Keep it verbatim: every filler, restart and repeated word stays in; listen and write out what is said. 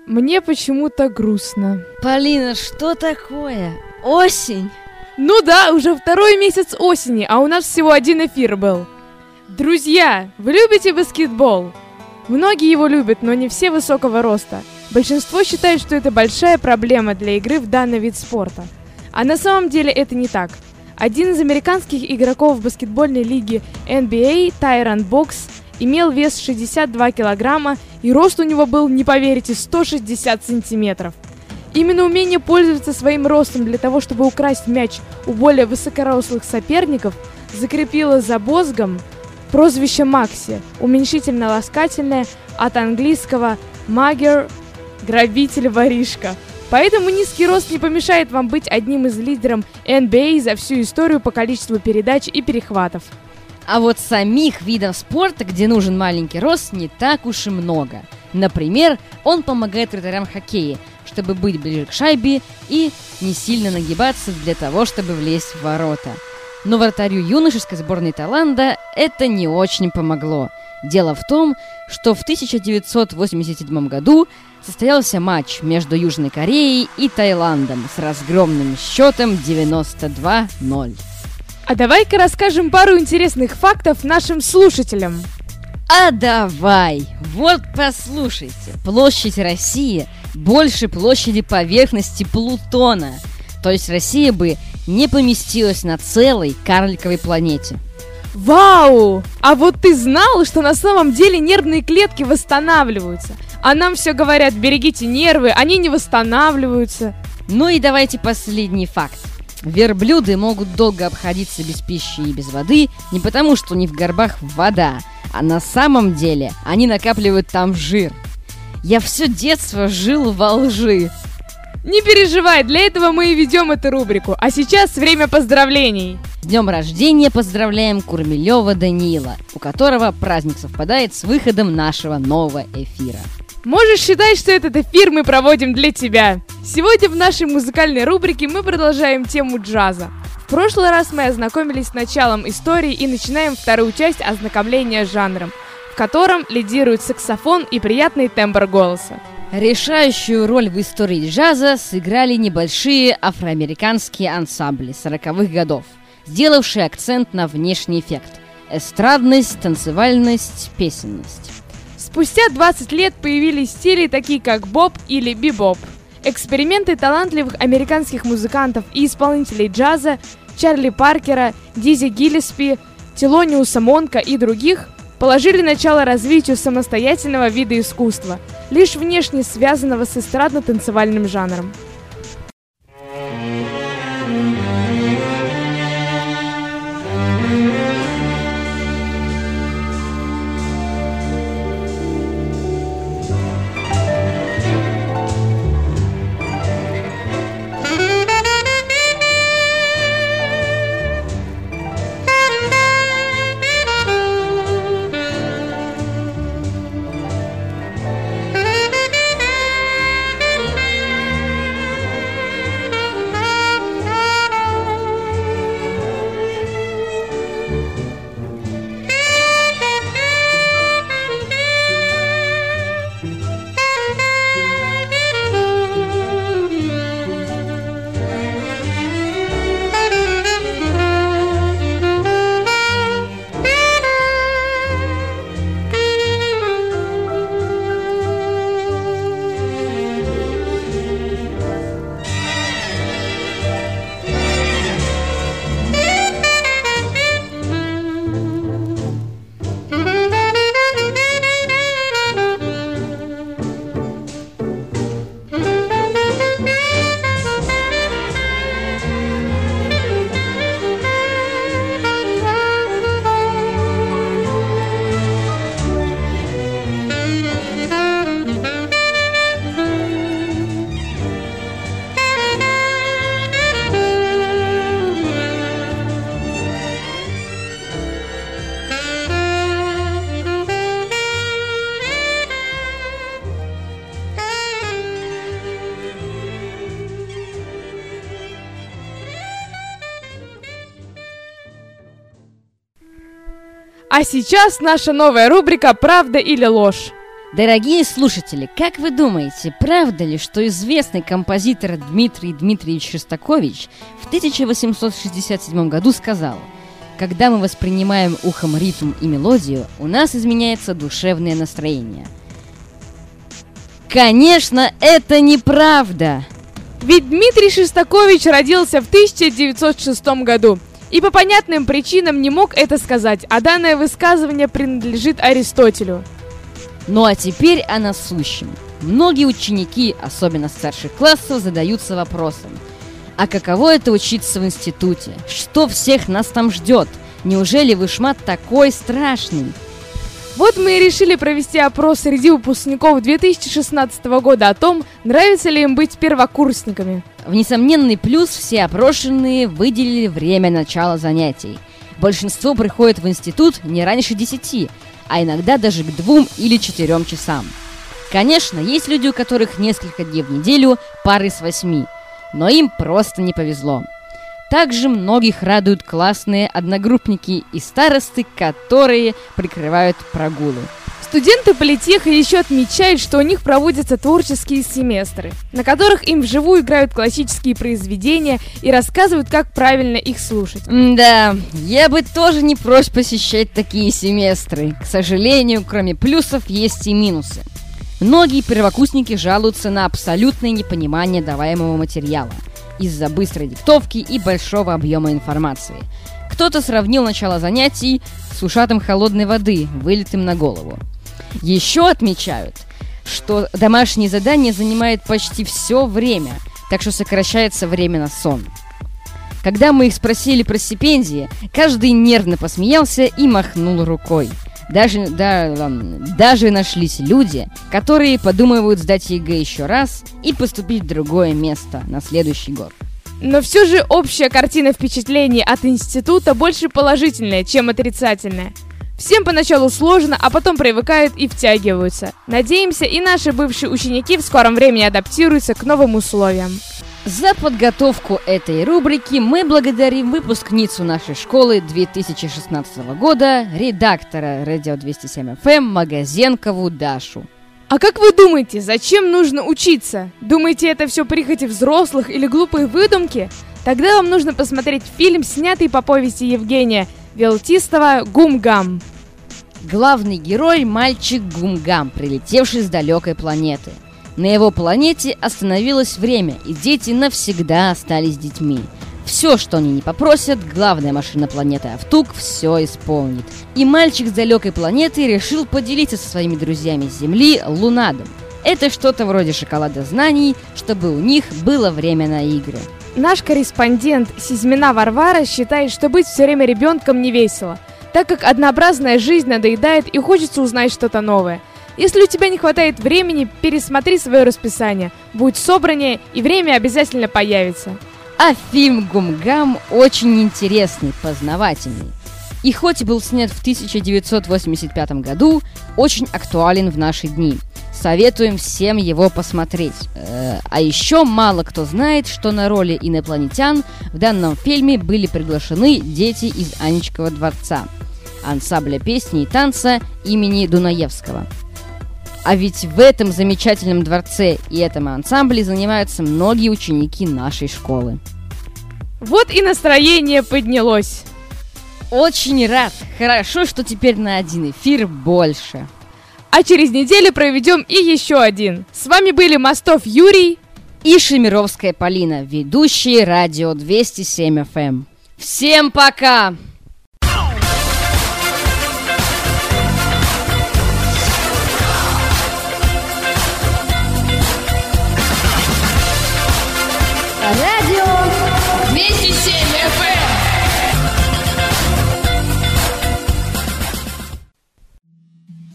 Мне почему-то грустно. Полина, что такое? Осень? Ну да, уже второй месяц осени, а у нас всего один эфир был. Друзья, вы любите баскетбол? Многие его любят, но не все высокого роста. Большинство считает, что это большая проблема для игры в данный вид спорта. А на самом деле это не так. Один из американских игроков баскетбольной лиги эн би эй, Тайрон Бокс, имел вес шестьдесят два килограмма, и рост у него был, не поверите, сто шестьдесят сантиметров. Именно умение пользоваться своим ростом для того, чтобы украсть мяч у более высокорослых соперников, закрепило за Бозгом прозвище Макси, уменьшительно-ласкательное от английского «магер» — грабитель-воришка. Поэтому низкий рост не помешает вам быть одним из лидеров эн би эй за всю историю по количеству передач и перехватов. А вот самих видов спорта, где нужен маленький рост, не так уж и много. Например, он помогает вратарям хоккея, чтобы быть ближе к шайбе и не сильно нагибаться для того, чтобы влезть в ворота. Но вратарю юношеской сборной Таиланда это не очень помогло. Дело в том, что в тысяча девятьсот восемьдесят седьмом году состоялся матч между Южной Кореей и Таиландом с разгромным счетом девяносто два ноль. А давай-ка расскажем пару интересных фактов нашим слушателям. А давай! Вот послушайте. Площадь России больше площади поверхности Плутона. То есть Россия бы не поместилась на целой карликовой планете. Вау! А вот ты знал, что на самом деле нервные клетки восстанавливаются? А нам все говорят, берегите нервы, они не восстанавливаются. Ну и давайте последний факт. Верблюды могут долго обходиться без пищи и без воды не потому, что у них в горбах вода, а на самом деле они накапливают там жир. Я все детство жил во лжи. Не переживай, для этого мы и ведем эту рубрику. А сейчас время поздравлений. С днем рождения поздравляем Курмелева Даниила, у которого праздник совпадает с выходом нашего нового эфира. Можешь считать, что этот эфир мы проводим для тебя. Сегодня в нашей музыкальной рубрике мы продолжаем тему джаза. В прошлый раз мы ознакомились с началом истории и начинаем вторую часть ознакомления с жанром, в котором лидирует саксофон и приятный тембр голоса. Решающую роль в истории джаза сыграли небольшие афроамериканские ансамбли сороковых годов, сделавшие акцент на внешний эффект – эстрадность, танцевальность, песенность. Спустя двадцать лет появились стили, такие как боб или бибоп. Эксперименты талантливых американских музыкантов и исполнителей джаза Чарли Паркера, Дизи Гиллеспи, Телониуса Монка и других положили начало развитию самостоятельного вида искусства, лишь внешне связанного с эстрадно-танцевальным жанром. А сейчас наша новая рубрика «Правда или ложь». Дорогие слушатели, как вы думаете, правда ли, что известный композитор Дмитрий Дмитриевич Шостакович в тысяча восемьсот шестьдесят седьмом году сказал: «Когда мы воспринимаем ухом ритм и мелодию, у нас изменяется душевное настроение». Конечно, это неправда! Ведь Дмитрий Шостакович родился в тысяча девятьсот шестом году и по понятным причинам не мог это сказать, а данное высказывание принадлежит Аристотелю. Ну а теперь о насущем. Многие ученики, особенно старших классов, задаются вопросом: а каково это учиться в институте? Что всех нас там ждет? Неужели вышмат такой страшный? Вот мы и решили провести опрос среди выпускников две тысячи шестнадцатого года о том, нравится ли им быть первокурсниками. В несомненный плюс все опрошенные выделили время начала занятий. Большинство приходит в институт не раньше десяти, а иногда даже к двум или четырем часам. Конечно, есть люди, у которых несколько дней в неделю пары с восьми, но им просто не повезло. Также многих радуют классные одногруппники и старосты, которые прикрывают прогулы. Студенты политеха еще отмечают, что у них проводятся творческие семестры, на которых им вживую играют классические произведения и рассказывают, как правильно их слушать. Да, я бы тоже не прочь посещать такие семестры. К сожалению, кроме плюсов есть и минусы. Многие первокурсники жалуются на абсолютное непонимание даваемого материала из-за быстрой диктовки и большого объема информации. Кто-то сравнил начало занятий с ушатом холодной воды, вылитым на голову. Еще отмечают, что домашнее задание занимает почти все время, так что сокращается время на сон. Когда мы их спросили про стипендии, каждый нервно посмеялся и махнул рукой. Даже, да, даже нашлись люди, которые подумывают сдать ЕГЭ еще раз и поступить в другое место на следующий год. Но все же общая картина впечатлений от института больше положительная, чем отрицательная. Всем поначалу сложно, а потом привыкают и втягиваются. Надеемся, и наши бывшие ученики в скором времени адаптируются к новым условиям. За подготовку этой рубрики мы благодарим выпускницу нашей школы две тысячи шестнадцатого года, редактора радио двести семь эф эм Магазенкову Дашу. А как вы думаете, зачем нужно учиться? Думаете, это все прихоти взрослых или глупые выдумки? Тогда вам нужно посмотреть фильм, снятый по повести Евгения Велтистова «Гум-Гам». Главный герой – мальчик Гум-Гам, прилетевший с далекой планеты. На его планете остановилось время, и дети навсегда остались детьми. Все, что они не попросят, главная машина планеты Автук все исполнит. И мальчик с далекой планеты решил поделиться со своими друзьями с Земли Лунадом. Это что-то вроде шоколада знаний, чтобы у них было время на игры. Наш корреспондент Сизмина Варвара считает, что быть все время ребенком не весело, так как однообразная жизнь надоедает и хочется узнать что-то новое. Если у тебя не хватает времени, пересмотри свое расписание, будь собраннее, и время обязательно появится. А фильм «Гум-Гам» очень интересный, познавательный. И хоть был снят в тысяча девятьсот восемьдесят пятом году, очень актуален в наши дни. Советуем всем его посмотреть. Э, а еще мало кто знает, что на роли инопланетян в данном фильме были приглашены дети из Анечкова дворца, ансамбля песни и танца имени Дунаевского. А ведь в этом замечательном дворце и этом ансамбле занимаются многие ученики нашей школы. Вот и настроение поднялось. Очень рад. Хорошо, что теперь на один эфир больше. А через неделю проведем и еще один. С вами были Мостов Юрий и Шемировская Полина, ведущие радио двести семь эф эм. Всем пока!